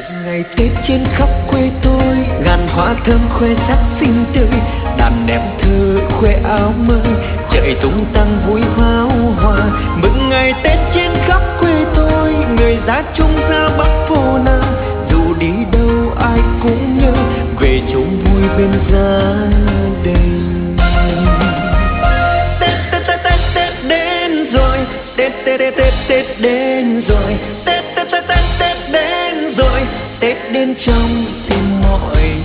Ngày Tết trên khắp quê tôi, ngàn hoa thơm khoe sắc xinh tươi, đàn em thơ khoe áo mới, trời tung tăng vui pháo hoa. Mừng ngày Tết trên khắp quê tôi, người ra Trung ra Bắc vô Nam, dù đi đâu ai cũng nhớ về chung vui bên gia đình. Tết Tết Tết Tết Tết đến rồi, Tết Tết Tết Tết Tết đến rồi, Tết Tết Tết Tết Tết đến rồi, Tết đến trong tim mọi